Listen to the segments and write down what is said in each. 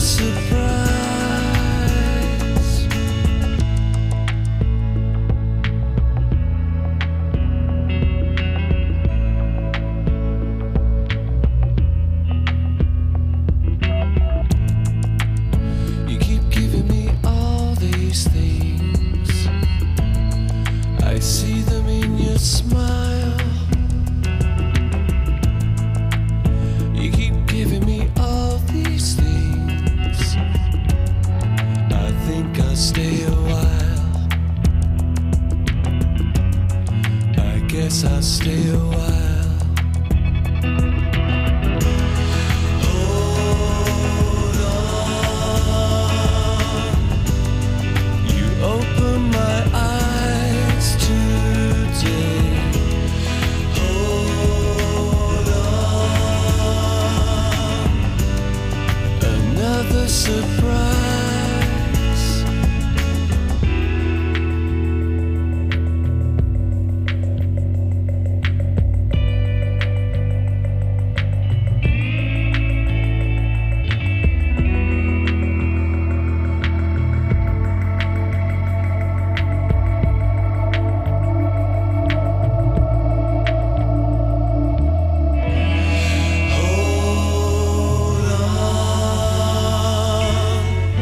surprise. You keep giving me all these things. I see them in your smile. You keep giving me all these things. I think I'll stay a while. I guess I'll stay a while. Hold on. You open my eyes today. Hold on. Another surprise. Hold on.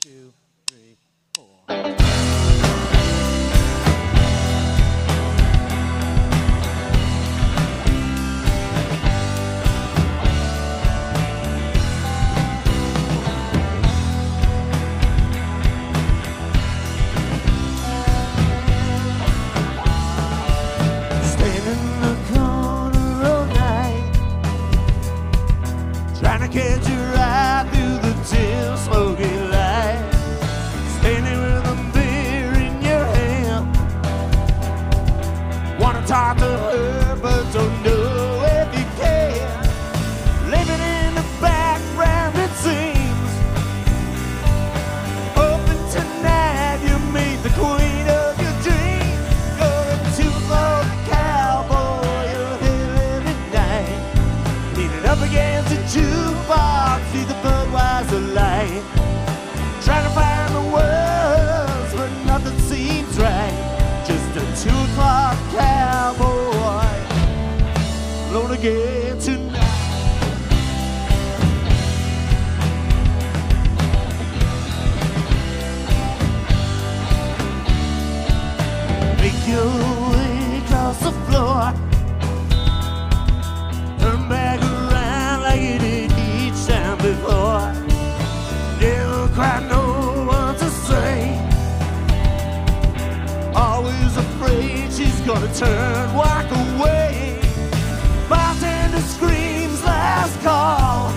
2, 3, 4. Catch you right through the dim smoky light, standing with a beer in your hand. Wanna talk to her, but don't know if you can. Living in the background, it seems. Hoping tonight you meet the queen of your dreams. Going to the cowboy, you're here every night, leaning up against the jukebox, see the Budweiser light, trying to find the words, but nothing seems right. Just a 2 o'clock cowboy, alone again tonight. Make your way across the floor, turn back around like you did each time before. Never quite know what to say, always afraid she's gonna turn, walk away. Bartender screams last call,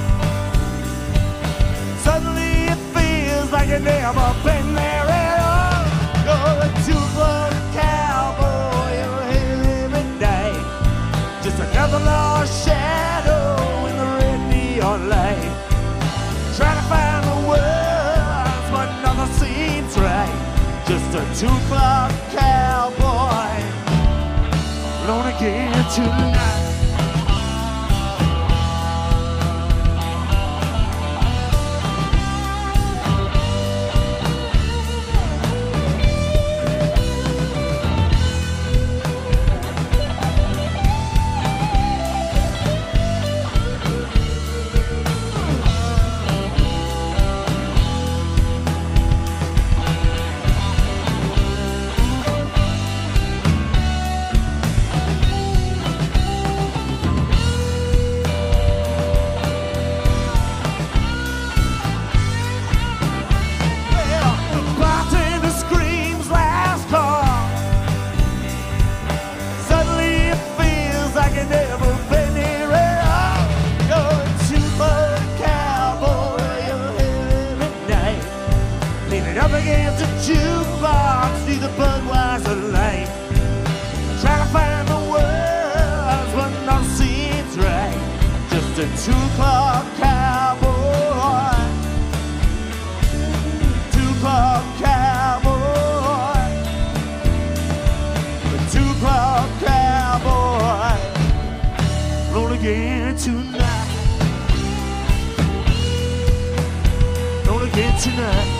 suddenly it feels like you've never been there at all. You're a 2 o'clock cowboy, you're here every night, just another lost shadow in the red neon light, trying to find the words, but nothing seems right. Just a 2 o'clock cowboy, alone again tonight. Up against the jukebox, see the Budweiser light, trying to find the words, but nothing seems right. Just a 2 o'clock cowboy, 2 o'clock cowboy, a 2 o'clock cowboy, roll again tonight, roll again tonight.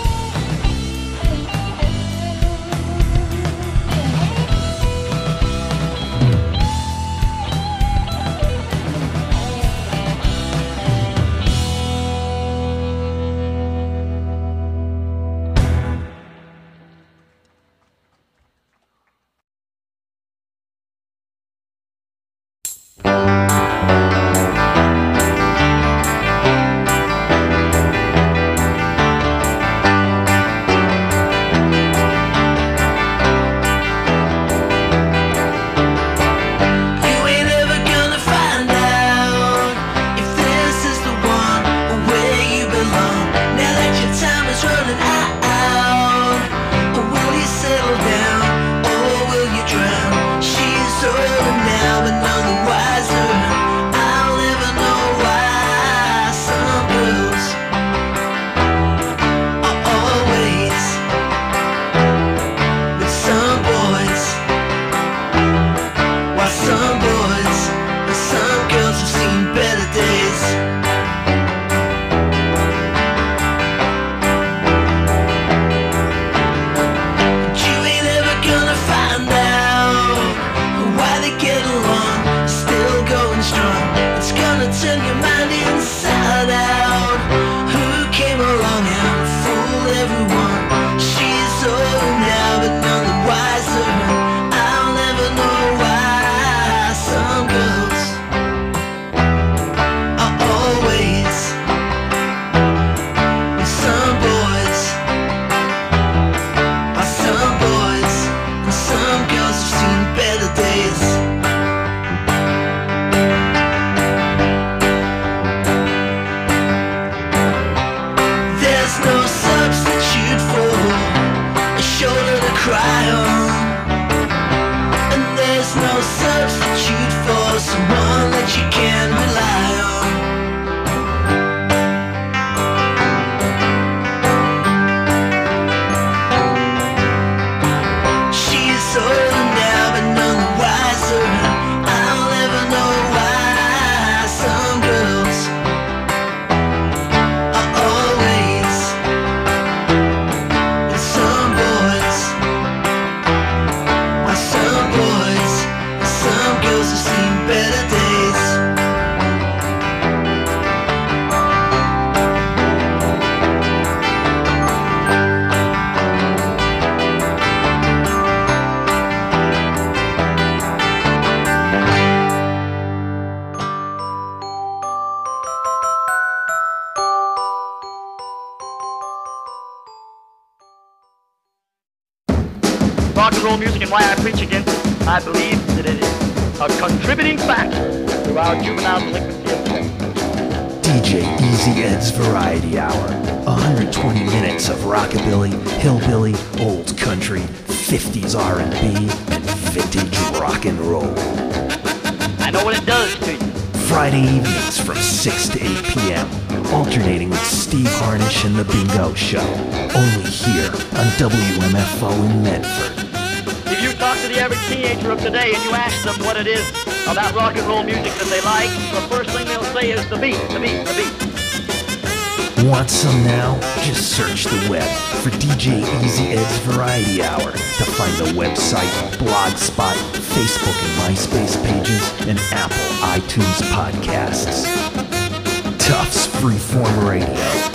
and roll music and why I preach against it, I believe that it is a contributing factor to our juvenile delinquency of crime. DJ Easy Ed's Variety Hour. 120 minutes of rockabilly, hillbilly, old country, 50s R&B, and vintage rock and roll. I know what it does to you. Friday evenings from 6 to 8 p.m. Alternating with Steve Harnish and The Bingo Show. Only here on WMFO in Medford. If you talk to the average teenager of today and you ask them what it is about rock and roll music that they like, the first thing they'll say is the beat, the beat, the beat. Want some now? Just search the web for DJ Easy Ed's Variety Hour to find the website, Blogspot, Facebook and MySpace pages, and Apple iTunes podcasts. Tufts Freeform Radio,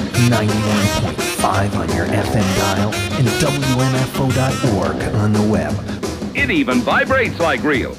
91.5 on your FM dial, and WMFO.org on the web. It even vibrates like real.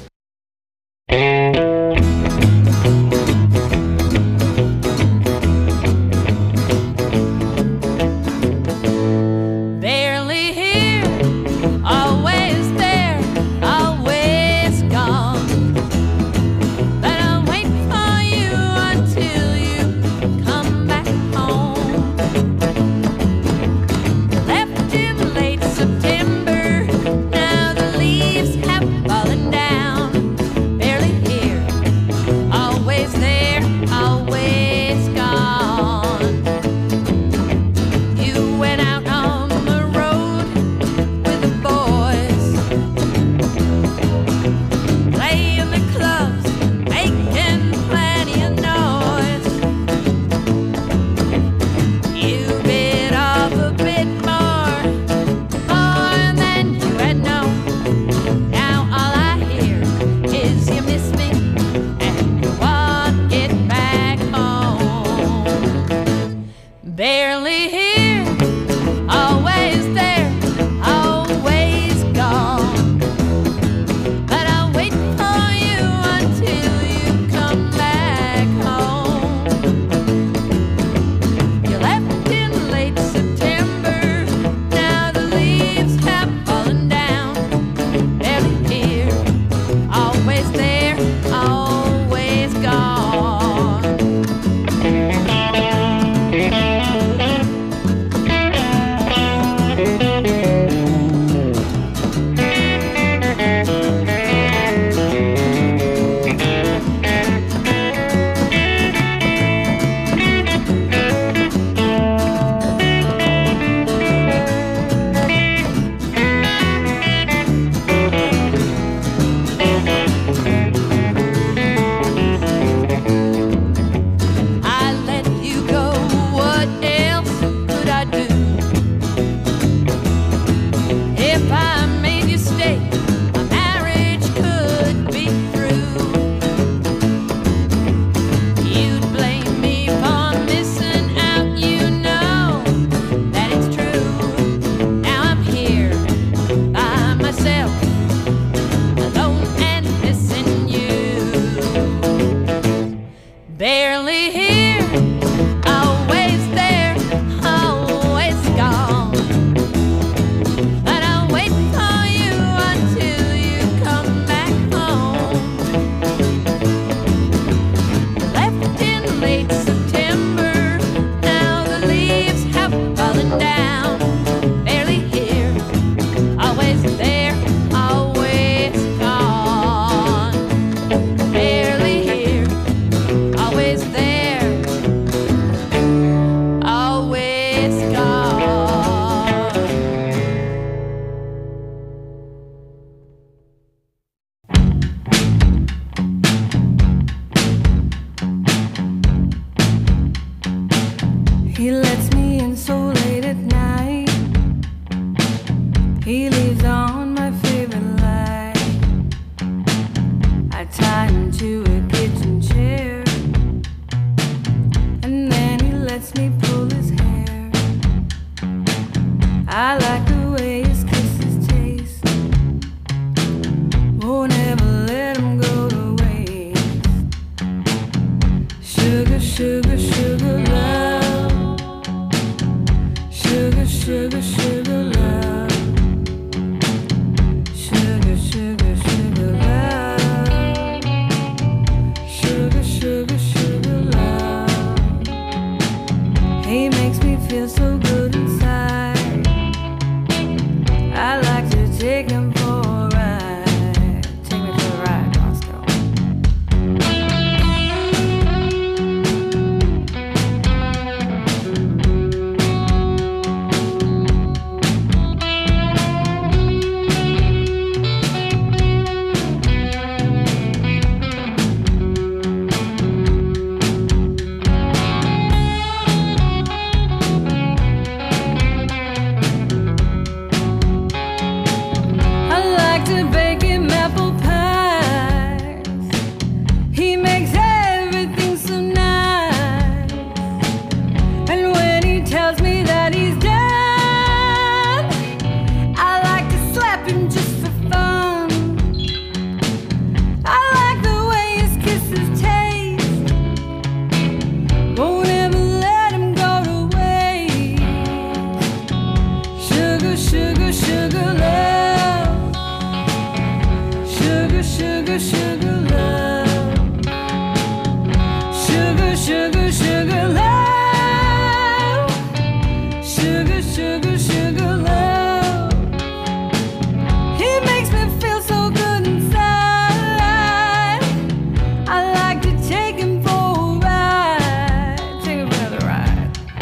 Sugar, sugar love. Sugar, sugar, sugar love. He makes me feel so good inside. I like to take him for a ride. Take him for another ride.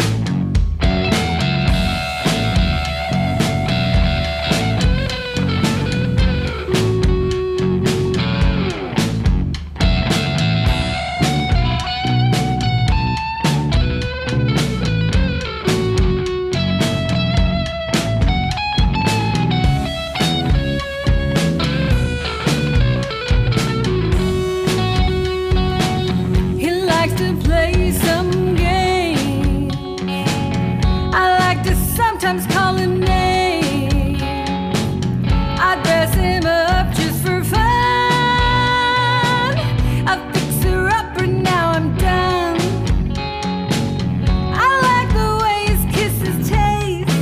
He likes to play some games. I like to sometimes call him names. I dress him up just for fun. I fix her up and now I'm done. I like the way his kisses taste.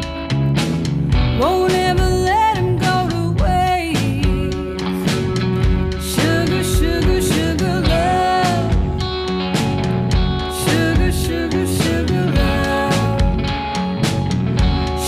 Won't ever let him go to waste. Sugar, sugar, sugar love. Sugar, sugar, sugar love.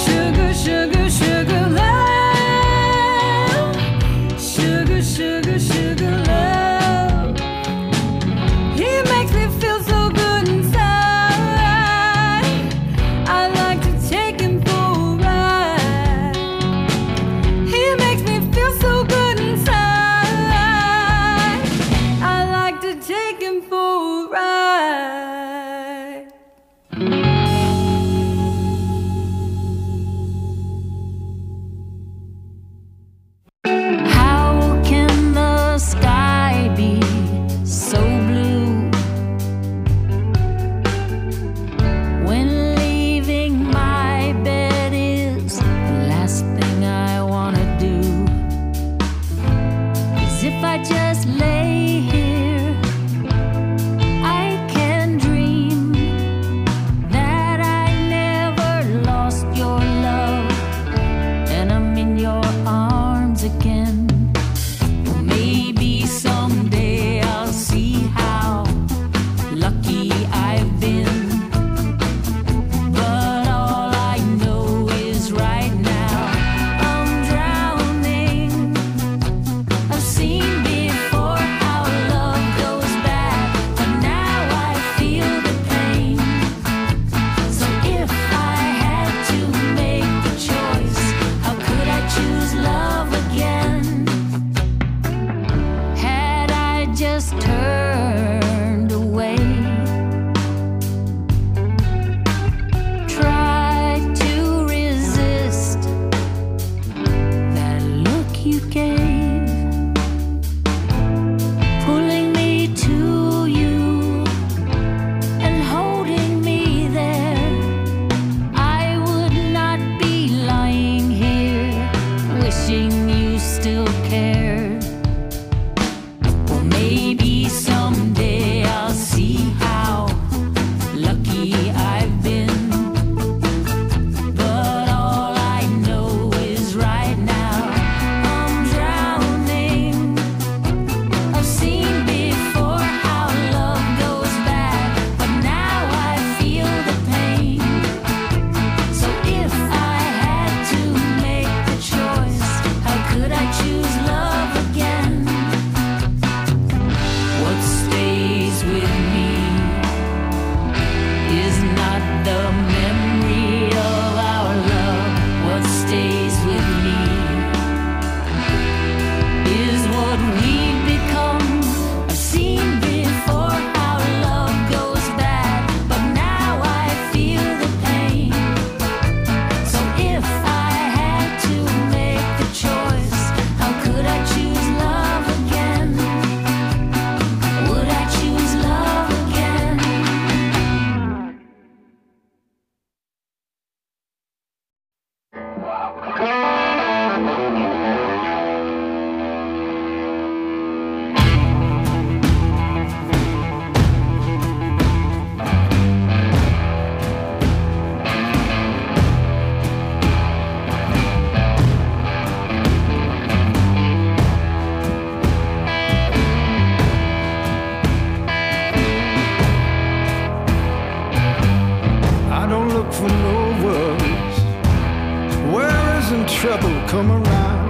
trouble come around.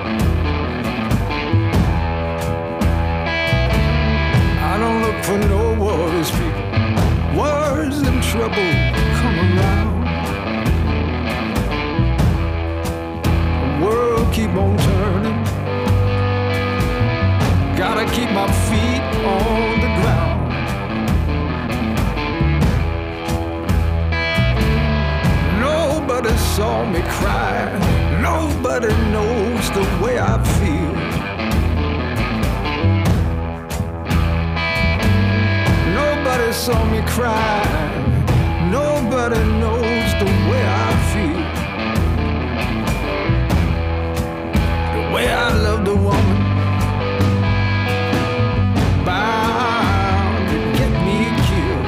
I don't look for no worries, people. Worries and trouble come around. The world keep on turning. Gotta keep my feet on the ground. Nobody saw me cry. Nobody knows the way I feel. Nobody saw me cry. Nobody knows the way I feel. The way I love the woman bound to get me killed.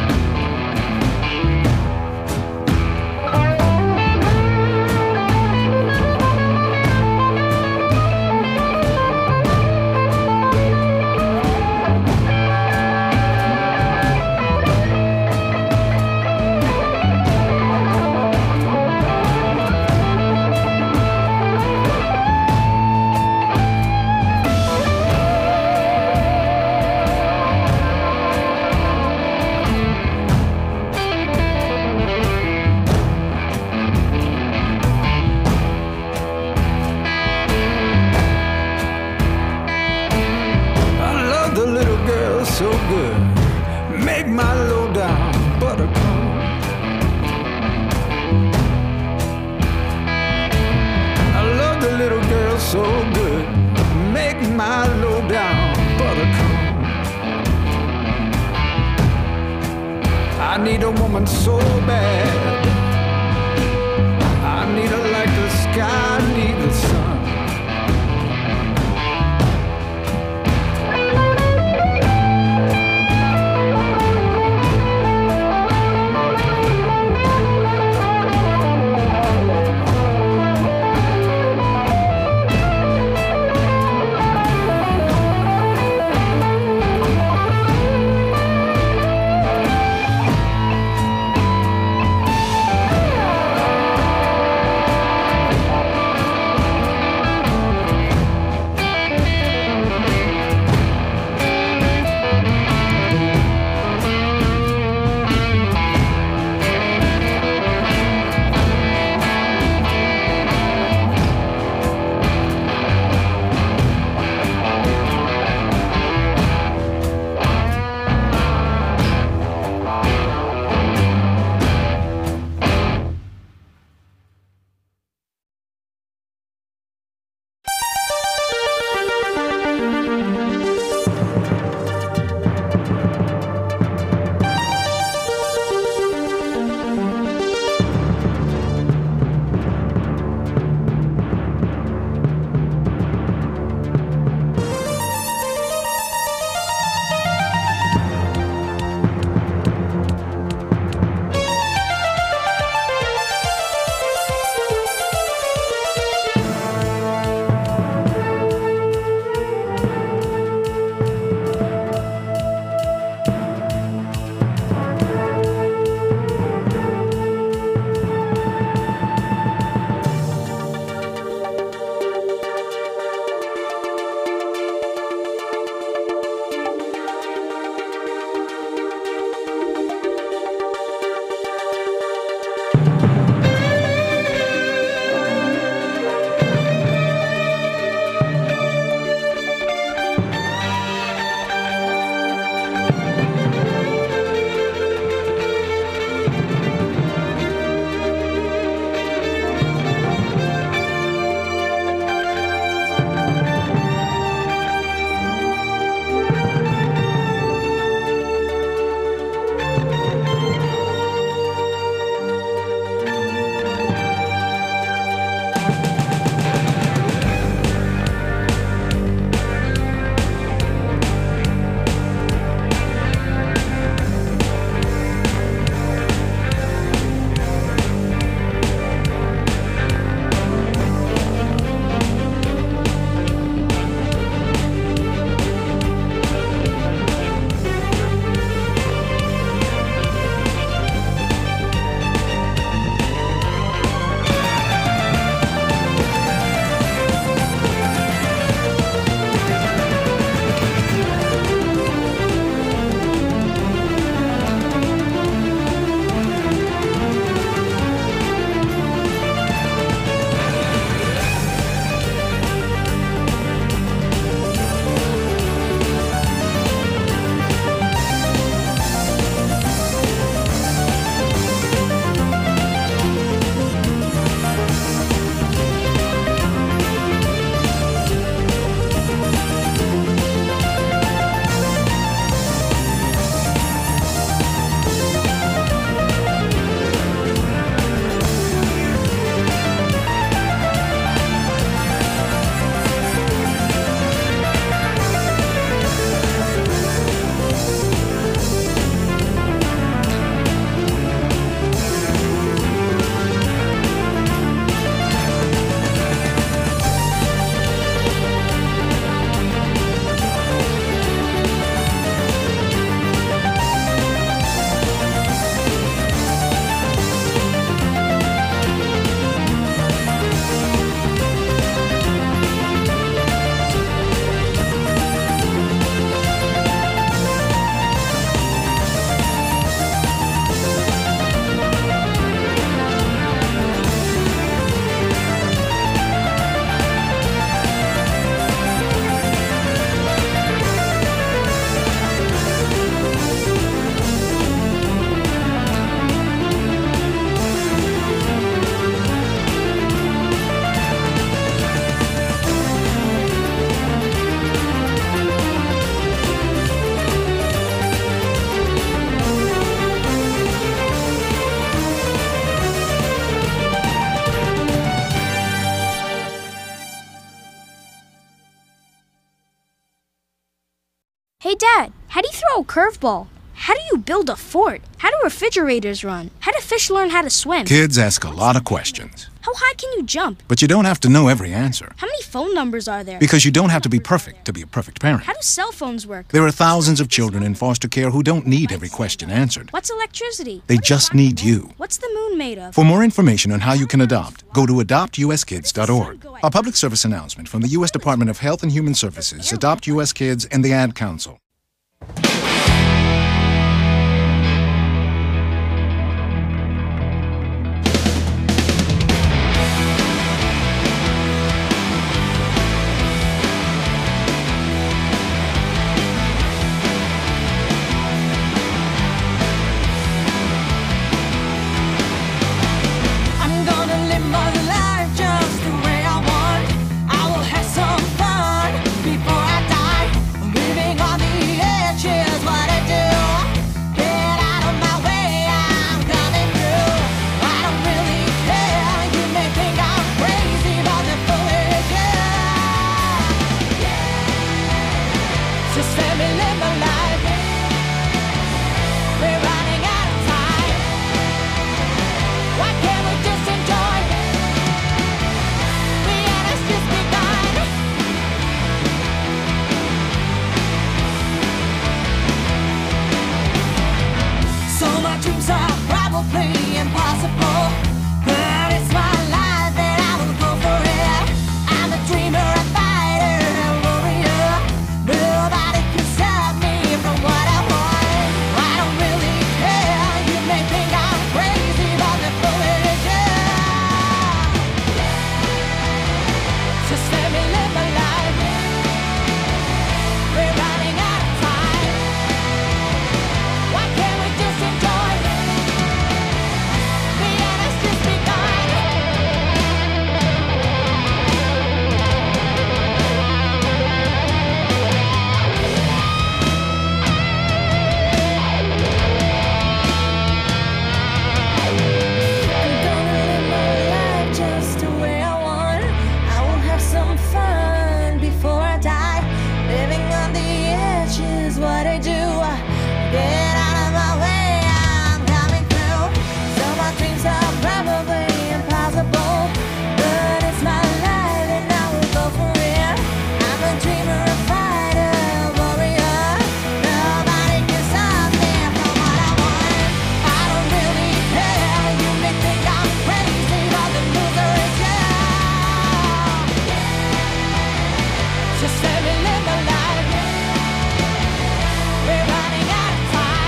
So good, make my low down buttercup. I love the little girl so good, make my low down buttercup. I need a woman so bad, I need her like the sky need the sun. Dad, how do you throw a curveball? How do you build a fort? How do refrigerators run? How do fish learn how to swim? Kids ask a lot of questions. How high can you jump? But you don't have to know every answer. How many phone numbers are there? Because you don't have to be perfect to be a perfect parent. How do cell phones work? There are thousands of children in foster care who don't need every question answered. What's electricity? They just need you. What's the moon made of? For more information on how you can adopt, go to adoptuskids.org. A public service announcement from the U.S. Department of Health and Human Services, Adopt U.S. Kids, and the Ad Council. Just let me live my life. We're running out of time.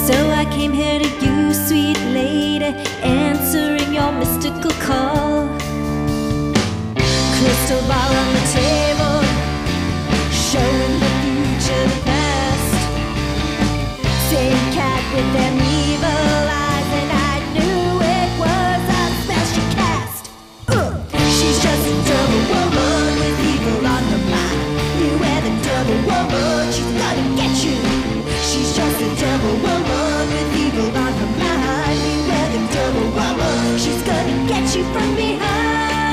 So I came here to you, sweet lady, answering your mystical call. Crystal ball on the table, showing the future, the past. Same cat with them evil eyes, and I knew it was a spell she cast. She's just a double woman with evil on her mind. Beware the double woman, she's gonna get you. She's just a double woman with evil on her mind. Beware the double woman, she's gonna get you from behind.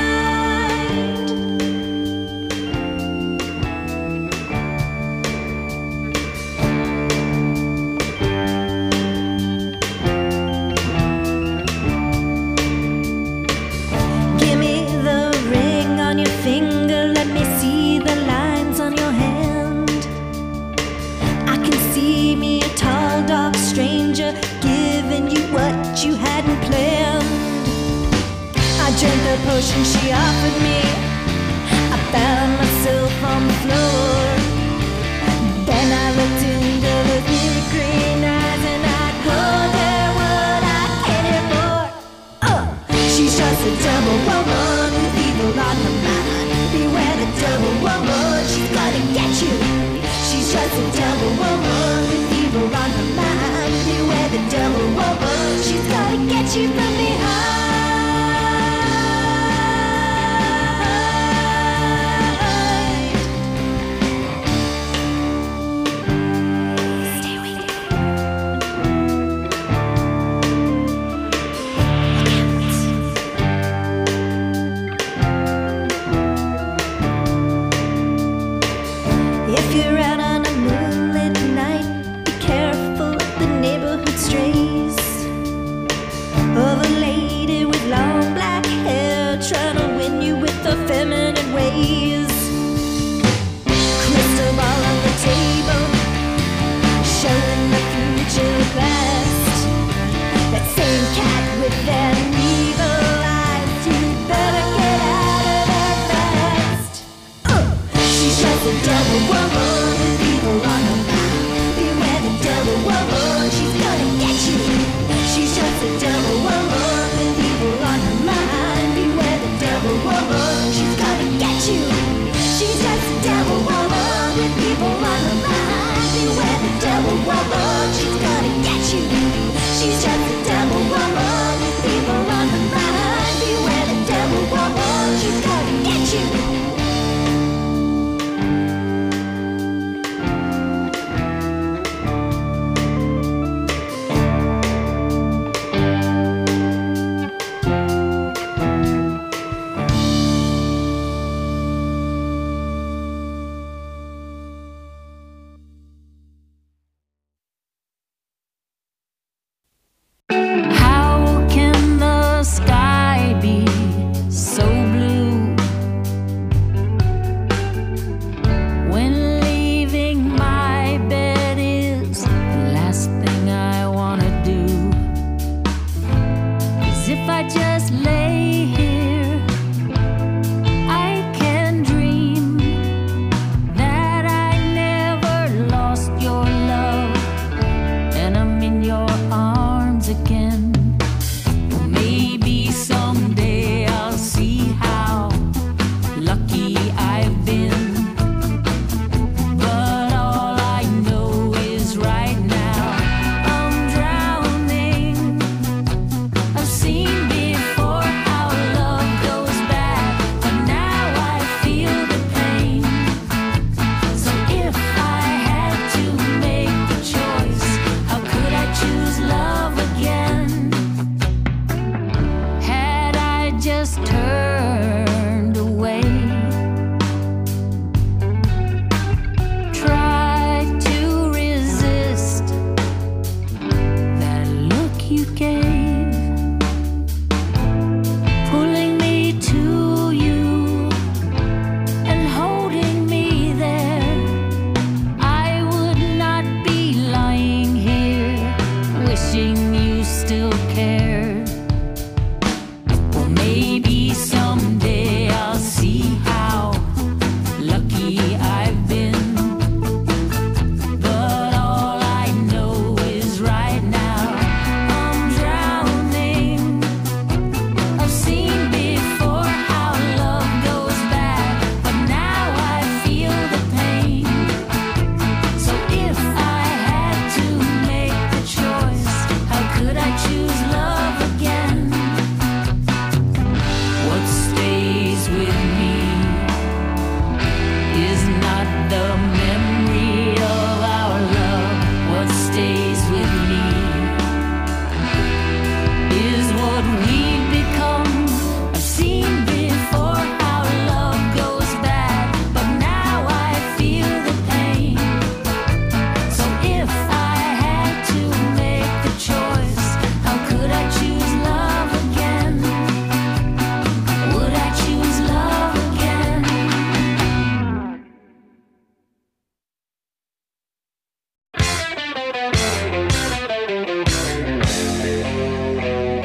Give me the ring on your finger, let me see the lines on your hand. I can see me a tall, dark stranger giving you what you hadn't planned. I drank the potion she offered me, I found myself on the floor. Then I looked into the big green eyes and I told her what I cared for. She's just a double woman with evil on her mind. Beware the double woman, she's gonna get you. She's just a double woman with evil on her mind. Beware the double woman, she's gonna get you from behind. Stay with me. If you're out on a moonlit night, be careful of the neighborhood strays. Of a lady with long black hair trying to win you with her feminine ways. Crystal ball on the table, showing the future past. That same cat with that evil eyes, you better get out of there fast. She's just a double woman with evil on her mind. Beware the double woman, she's gonna get you. She's just a double woman with evil on her mind. Beware the double woman, she's gonna get you. She's just a double woman with evil on her mind. Beware the double woman, she's gonna get you. She's just a double woman with evil on her mind. Beware the double woman, she's gonna get you. How can the sky be so blue when leaving my bed is the last thing I wanna do? 'Cause if I just lay here, I can dream that I never lost your love and I'm in your arms again. Maybe someday I'll see how lucky I've been. But all I know is right now I'm drowning. I've seen before how love goes bad, but now I feel the pain. So if I had to make the choice, how could I choose love again? Had I just turned away, tried to resist that look you gave, pulling me to you and holding me there, I would not be lying here wishing you still cared. Well, maybe someday I'll see how lucky I've been. But all I know is right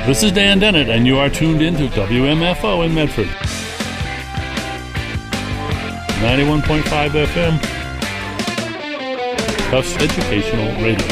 This is Dan Dennett, and you are tuned in to WMFO in Medford. 91.5 FM. Tufts Educational Radio.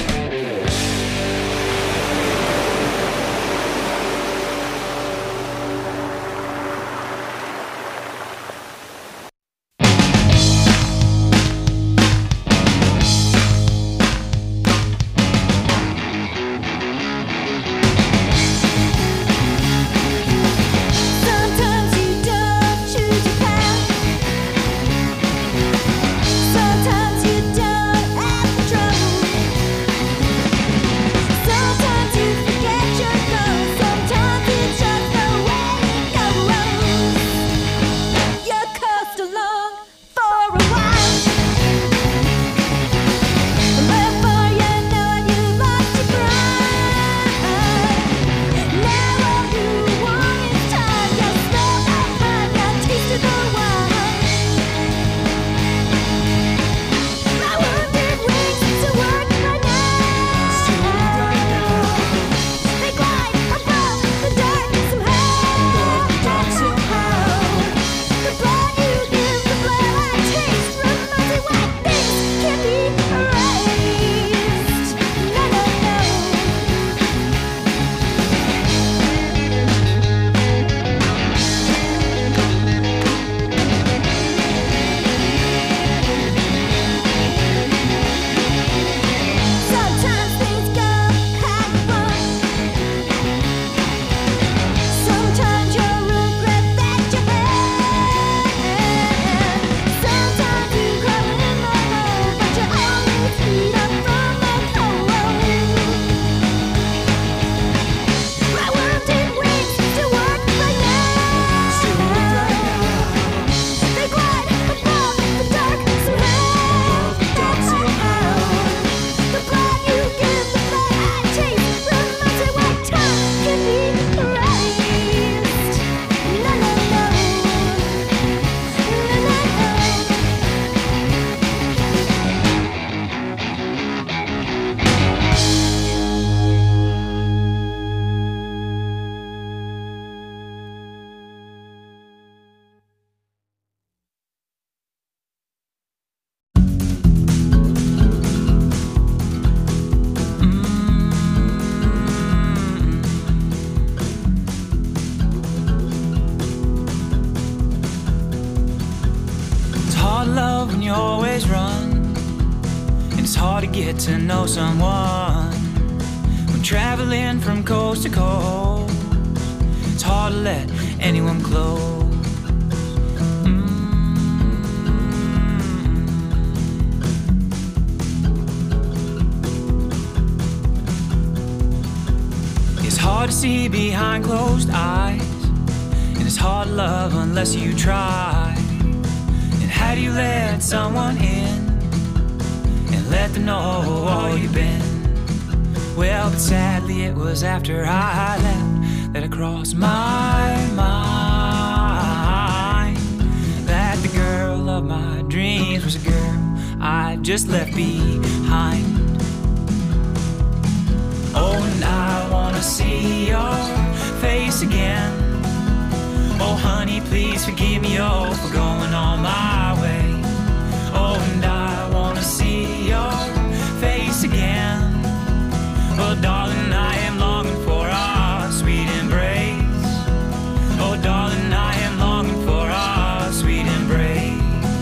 Get to know someone when traveling from coast to coast. It's hard to let anyone close. It's hard to see behind closed eyes, and it's hard to love unless you try. And how do you let someone in? Let them know all you've been. Well, but sadly it was after I left that it crossed my mind that the girl of my dreams was a girl I just left behind. Oh, and I wanna see your face again. Oh, honey, please forgive me, oh, for going on my way. Oh, and I wanna see your face again. Oh, darling, I am longing for our sweet embrace. Oh, darling, I am longing for our sweet embrace.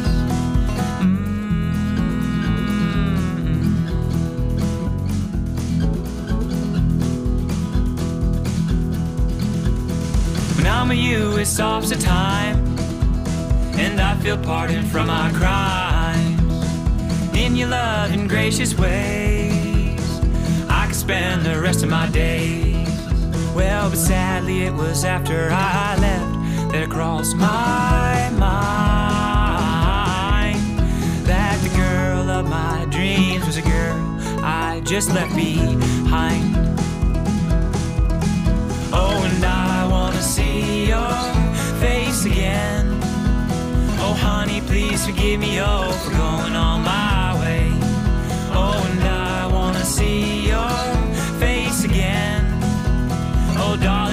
When I'm with you, it's opposite time, and I feel pardoned from my crimes. In your loving, gracious ways, I could spend the rest of my days. Well, but sadly it was after I left that it crossed my mind that the girl of my dreams was a girl I just left behind. Oh, and I wanna see your face again. Oh, honey, please forgive me, oh, for going on my way. Oh, and I wanna see your face again. Oh, darling,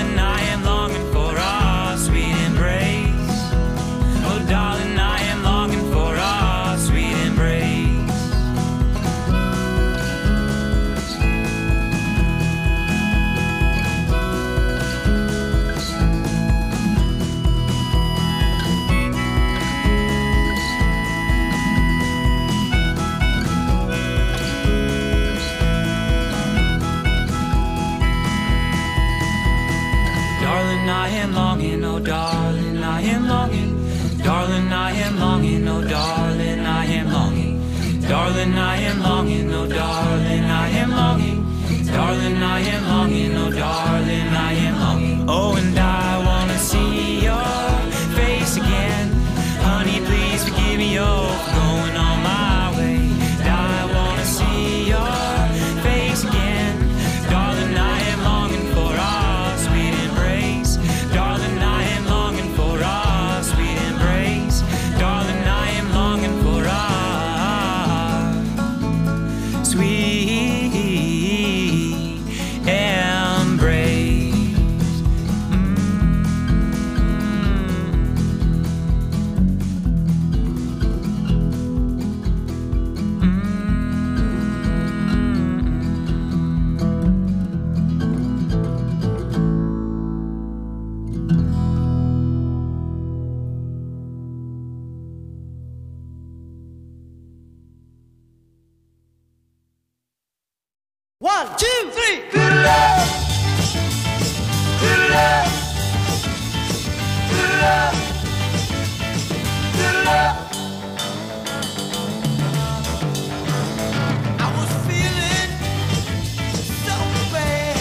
am longing, oh darling, I am longing. Darling, I am longing, oh darling, I am longing. Darling, I am longing, oh darling, I am longing. Darling, I am longing, oh darling, I am longing. Oh, and I wanna see your face again. Honey, please forgive me, oh, for going on my way. And I wanna see your face again. Darling, I am longing for our sweet embrace. Darling, I am longing for our sweet embrace. Darling, I am longing for our sweet embrace. One, two, three. Good love. Good love. Good love. Good love. I was feeling so bad.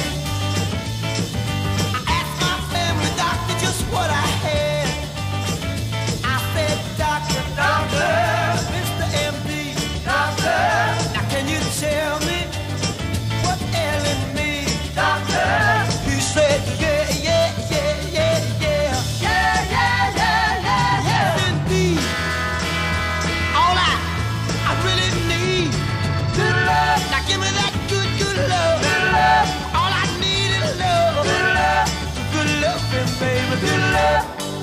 I asked my family doctor just what I had. I said, Doctor, doctor, Mr. MD, doctor, now can you tell me what's ailing me, doctor? He said, yeah, yeah, yeah, yeah, yeah. Yeah, yeah, yeah, yeah, yeah. Yes, indeed. All I really need, good love. Now give me that good, good love. Good love. All I need is love. Good love. Good loving, baby. Good love.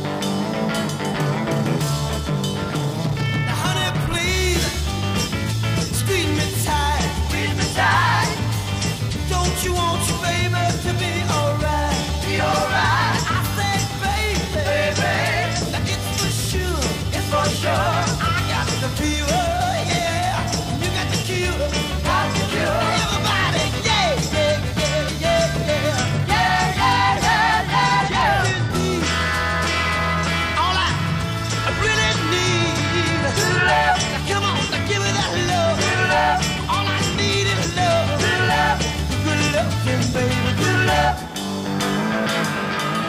Now, honey, please, squeeze me tight. Squeeze me tight. Don't you want your baby to be alright? Be alright. I said, baby, now it's for sure. It's for sure. I got the fever, yeah. You got the cure. Got the cure. Everybody, yeah, yeah, yeah, yeah, yeah. Yeah, yeah, yeah, yeah, yeah. Indeed. All I really need is love. Now come on, now give me that love. Love. All I need is love. Love. Good loving, baby, good love.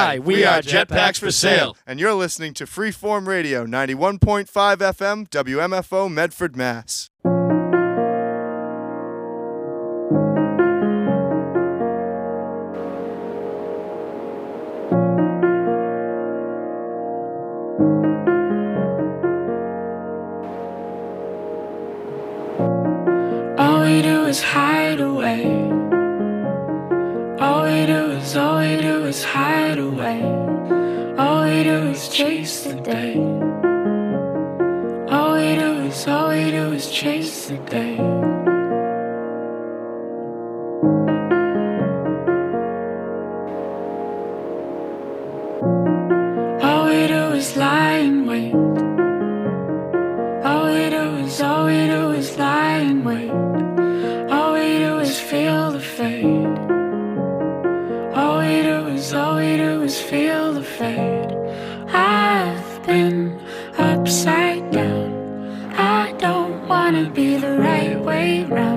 Hi, we are Jetpacks for Sale. And you're listening to Freeform Radio, 91.5 FM, WMFO, Medford, Mass. All we do is hide away. All we do is hide away. All we do is chase the day. All we do is chase the day. All we do is lie in wait. All we do is lie in wait. All we do is feel the fade. All we do is feel the fade. I've been upside down. I don't wanna be the right way round.